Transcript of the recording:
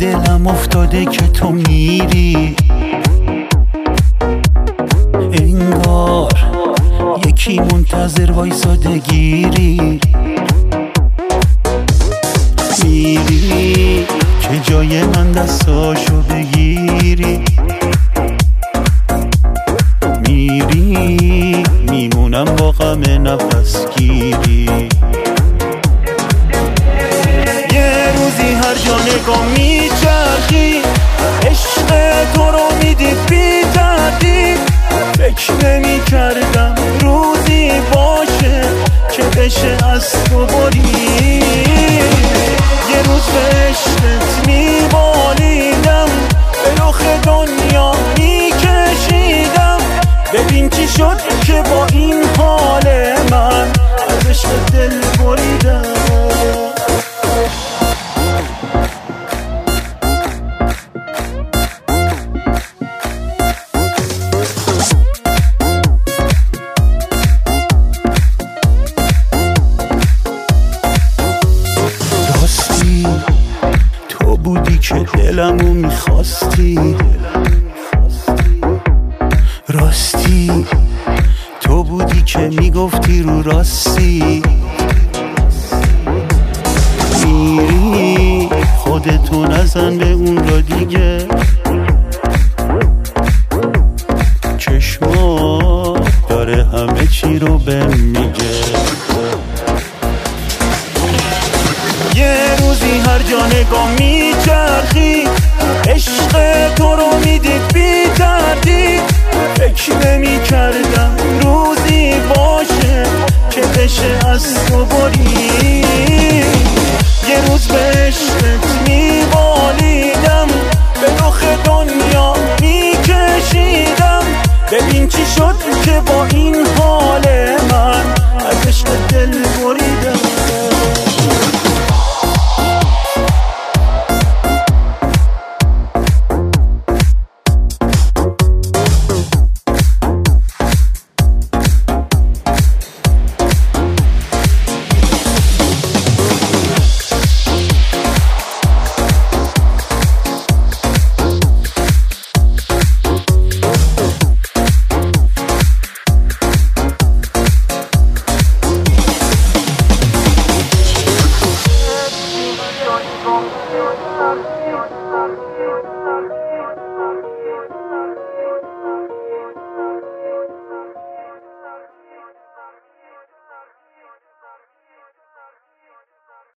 دلم افتاده که تو میری، انگار یکی منتظر وایساده گیری. میری که جای من دستاشو بگیری، میری میمونم با غم نفس گیری. یه روزی هر جا نگاه میچرخی، عشق تو رو میدی بی تردید. فکر نمی کردم روزی باشه که بشه از تو بری. یه روز به عشقت میبالیدم، به رخ دنیا میکشیدم. ببین چی شد که با این حال من از عشق دل بریدم. تو بودی که دلمو میخواستی، راستی تو بودی که میگفتی رو راستی. میری خودتو نزن به اون را دیگه، چشما داره همه چی رو بهم میگه. یه روزی هر جا نگاه میچرخی، عشق تو رو میدید بی تردید. فکر نمی کردم روزی باشه که بشه از تو بری. یه روز به عشقت میبالیدم، به رخ دنیا میکشیدم. ببین چی شد که با این حال من از عشق دل بریدم.